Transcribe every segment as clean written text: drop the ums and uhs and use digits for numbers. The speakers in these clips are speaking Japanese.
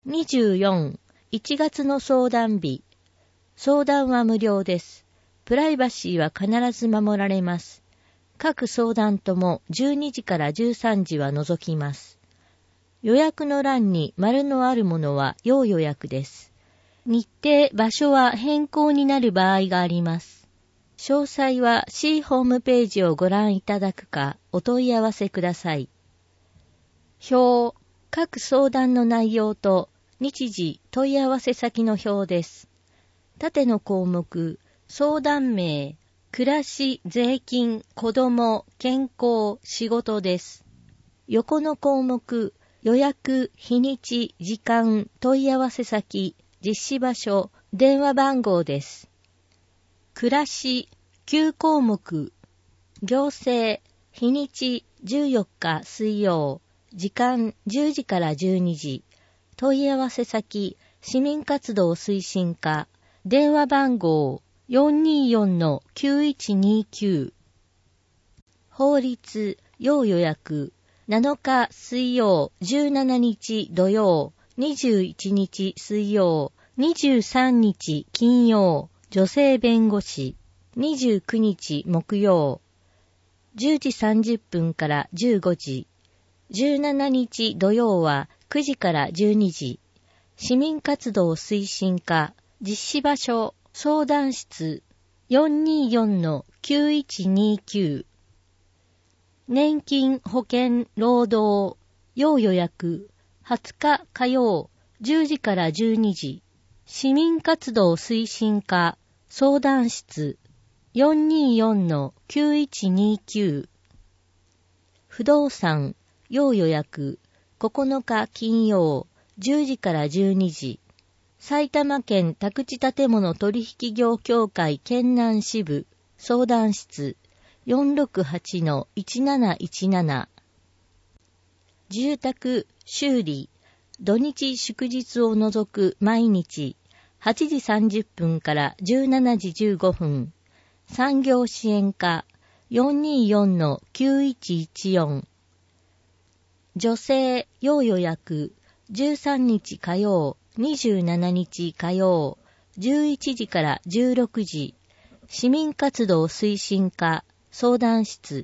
24、1月の相談日。相談は無料です。プライバシーは必ず守られます。各相談とも12時から13時は除きます。予約の欄に丸のあるものは要予約です。日程、場所は変更になる場合があります。詳細は C ホームページをご覧いただくかお問い合わせください。表、各相談の内容と日時、問い合わせ先の表です。縦の項目、相談名、暮らし、税金、子供、健康、仕事です。横の項目、予約、日にち、時間、問い合わせ先、実施場所、電話番号です。暮らし、9項目、行政、日にち、14日水曜、時間、10時から12時、問い合わせ先、市民活動推進課、電話番号、424-9129。法律、要予約、7日水曜、17日土曜、21日水曜、23日金曜、女性弁護士、29日木曜、10時30分から15時、17日土曜は9時から12時、市民活動推進課、実施場所、相談室、424-9129。年金、保険、労働、要予約、20日火曜、10時から12時、市民活動推進課、相談室、424-9129。不動産、要予約、9日金曜、10時から12時、埼玉県宅地建物取引業協会県南支部、相談室、468-1717。住宅、修理、土日祝日を除く毎日、8時30分から17時15分。産業支援課、424-9114。女性、要予約、13日火曜、27日火曜、11時から16時。市民活動推進課、相談室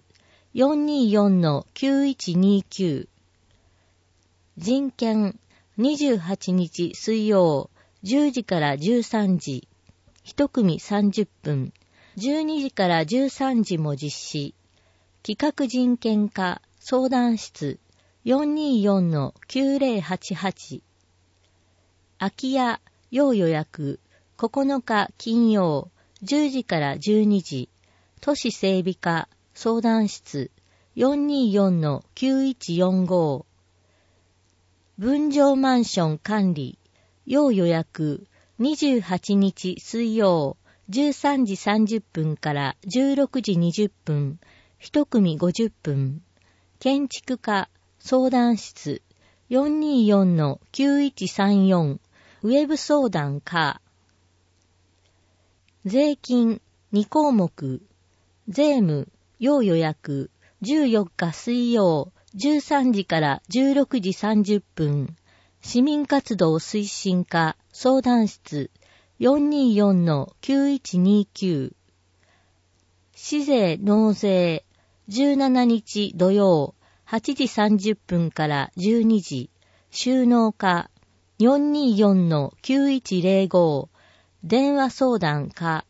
424-9129。人権、28日水曜、10時から13時。1組30分。12時から13時も実施。企画人権課、相談室 424-9088。空き家、要予約、9日金曜、10時から12時。都市整備課、相談室 424-9145。分譲マンション管理、要予約、28日水曜、13時30分から16時20分、1組50分。建築課、相談室 424-9134。ウェブ相談課。税金、2項目。税務、要予約、14日水曜、13時から16時30分。市民活動推進課、相談室 424-9129。市税納税、17日土曜、8時30分から12時。収納課、424-9105。電話相談課。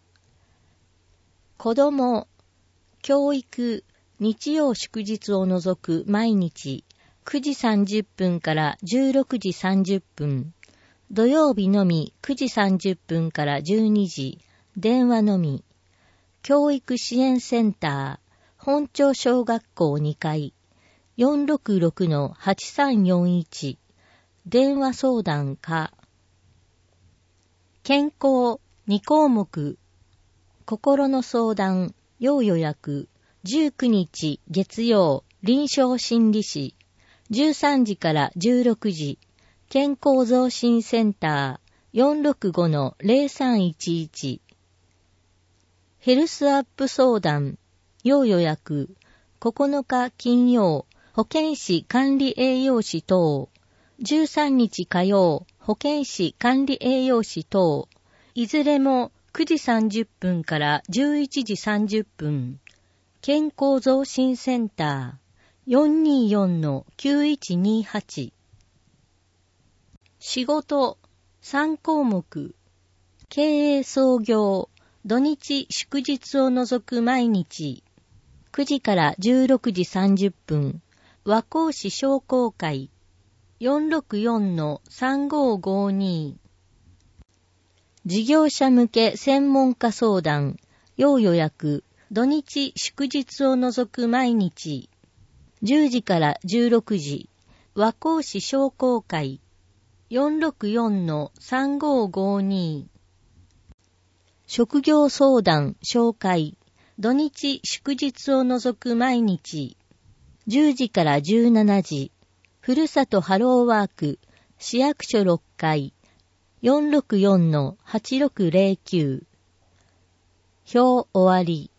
子供、教育、日曜祝日を除く毎日、9時30分から16時30分。土曜日のみ9時30分から12時。電話のみ。教育支援センター、本町小学校2階。466-8341。電話相談課。健康、2項目。心の相談、要予約、19日月曜、臨床心理士、13時から16時、健康増進センター、465-0311。ヘルスアップ相談、要予約、9日金曜、保健師管理栄養士等、 13日火曜、保健師管理栄養士等、いずれも9時30分から11時30分、健康増進センター 424-9128。仕事3項目、経営創業、土日祝日を除く毎日、9時から16時30分、和光市商工会 464-3552。事業者向け専門家相談、要予約、土日祝日を除く毎日、10時から16時、和光市商工会 464-3552。職業相談、紹介、土日祝日を除く毎日、10時から17時、ふるさとハローワーク、市役所6階、464-8609。表終わり。